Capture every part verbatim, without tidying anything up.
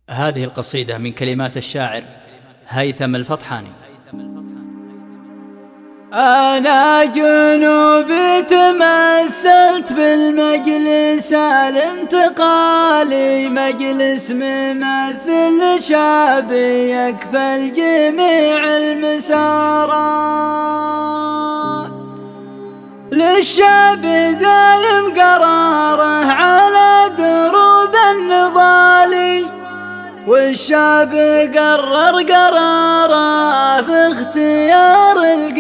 هذه القصيدة من كلمات الشاعر هيثم الفطحاني. أنا جنوبي تمثلت بالمجلس الانتقالي، مجلس ممثل شعبي يكفل جميع المسارات، للشعب دايم قراره على دروب النضالي، والشعب قرر قراره في اختيار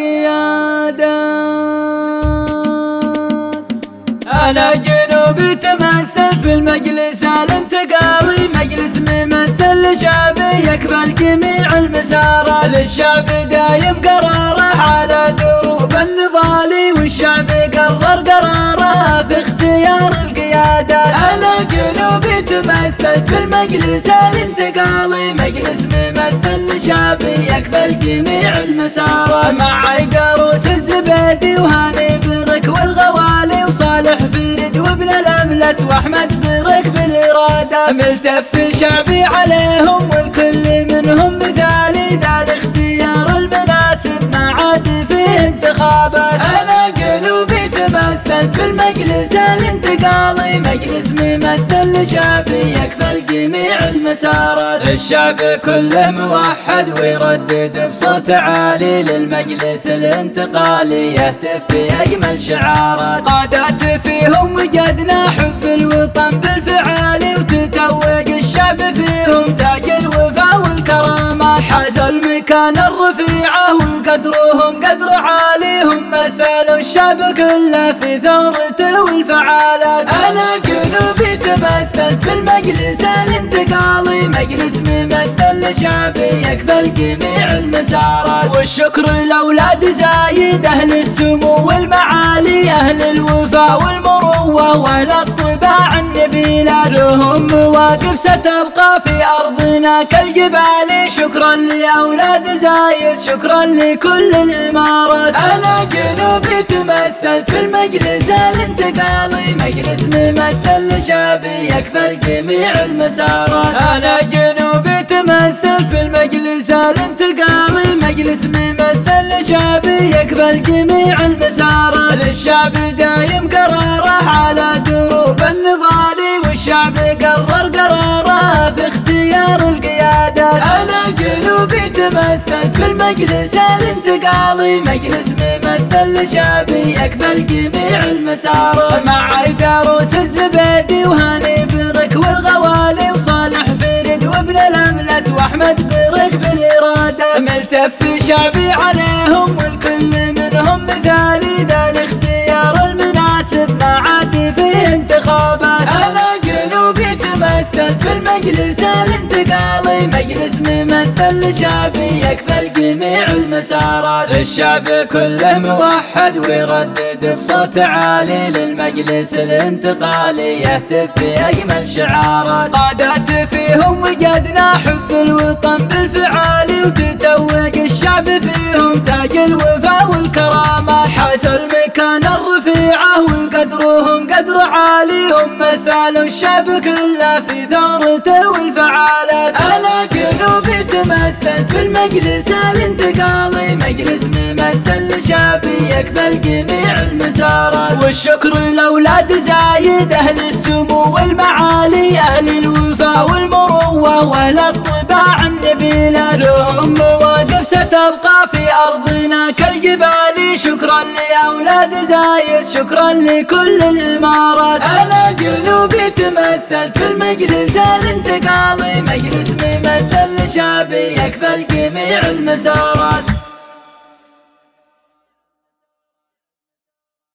القيادات. أنا جنوبي تمثل في المجلس الانتقالي، مجلس ممثل شعبي يقبل جميع المسارات، للشعب دايم قراره على دروب النضالي، والشعب قرر قراره في اختيار القيادات. أنا جنوبي تمثل في المجلس الانتقالي، مجلس ممثل شعبي يقبل جميع المسارات، مع عيدروس الزبيدي وهاني برك والغوالي وصالح فريد وابن الأملس واحمد برك بالإرادة، ملتف شعبي عليهم والكل منهم مثالي، ذا الاختيار المناسب ما عاد فيه انتخابات. أنا جنوبي تمثل في المجلس الانتقالي، مجلس ممثل شعبي يكفل جميع المسارات، الشعب كله موحد ويردد بصوت عالي، للمجلس الانتقالي يهتف بأجمل شعارات، قادات فيهم وجدنا حب الوطن بالفعالي، وتتوج الشعب فيهم تاج الوفا والكرامات، حاز المكان الرفيعة وقدرهم قدر عالي، هم مثلوا الشعب كله في ثورته والفعالات. أنا جنوبي تمثل في المجلس الانتقالي، مجلس ممثل شعبي يكفل جميع المسارات، والشكر لأولاد زايد أهل السمو والمعالي، أهل الوفا والمروة وأهل الطباع النبيلة، لهم مواقف ستبقى في أرضنا كالجبال، شكرا لأولاد زايد شكرا لكل الإمارات. أنا جنوبي تمثل في المجلس الانتقالي، مجلس ممثل شعبي يكفل جميع المسارات. أنا جنوبي تمثل في المجلس الانتقالي، مجلس ممثل شعبي يكفل جميع المسارات، للشعب دايم قراره على دروب النضالي، والشعب قرر قراره في اختيار القيادات. أنا جنوبي تمثل في المجلس الانتقالي، مجلس ممثل شعبي يكفل جميع المسارات، مع عيدروس الزبيدي وهاني برك والغوالي وصالح فريد وابن الأملس واحمد برك بالإرادة، ملتف شعبي عليهم والكل منهم مثالي، ذا الاختيار المناسب ما عاد فيه انتخابات. أنا جنوبي تمثل في المجلس الانتقالي، مجلس ممثل شعبي يكفل جميع المسارات، الشعب كله موحد ويردد بصوت عالي، للمجلس الانتقالي يهتف بأجمل شعارات، قادات فيهم وجدنا حب الوطن بالفعالي، وتتوج الشعب فيهم تاج الوفا والكرامات، حاز المكان الرفيعة وقدرهم قدر عالي، هم مثلوا الشعب كله في ثورته والفعالات. أنا جنوبي تمثل في المجلس الانتقالي، مجلس ممثل شعبي يكفل جميع المسارات، والشكر لأولاد زايد أهل السمو والمعالي، أهل الوفا والمروة وأهل الطباع النبيلة، لهم مواقف ستبقى في أرضنا كالجبال، شكرا لأولاد زايد شكرا لكل الإمارات. أنا جنوبي تمثل في المجلس الانتقالي، مجلس ممثل شعبي يكفل جميع المسارات.